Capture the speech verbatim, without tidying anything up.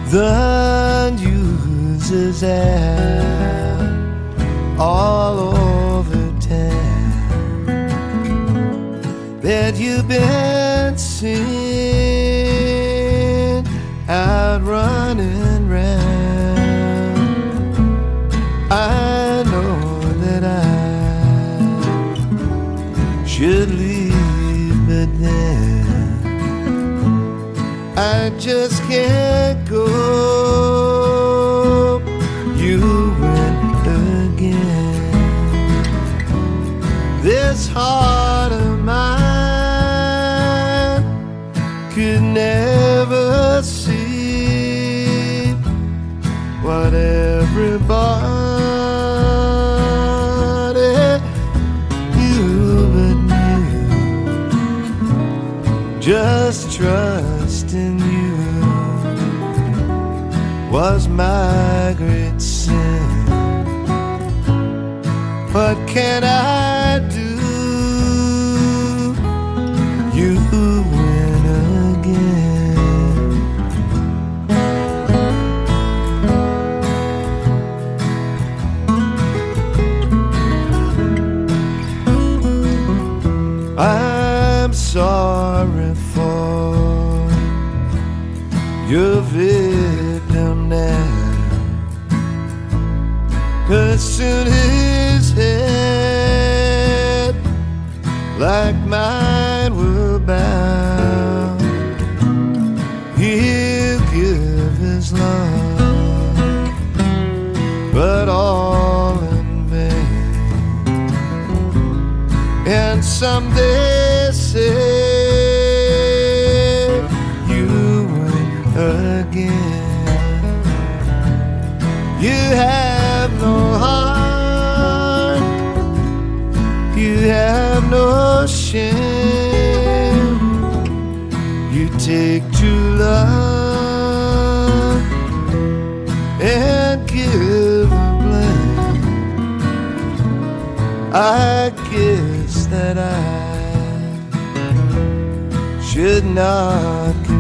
The news is out all over town that you've been seen out running round. I know that I should leave, but then I just can't go. You went again. This heart of mine could never see what everybody knew but knew. Just trust in you was my great sin. What can I do? You win again. I'm sorry for your victim now, 'cause soon his head, like mine, will bow. He'll give his love, but all in vain. And someday say again, you have no heart, you have no shame. You take true love and give a blame. I guess that I should not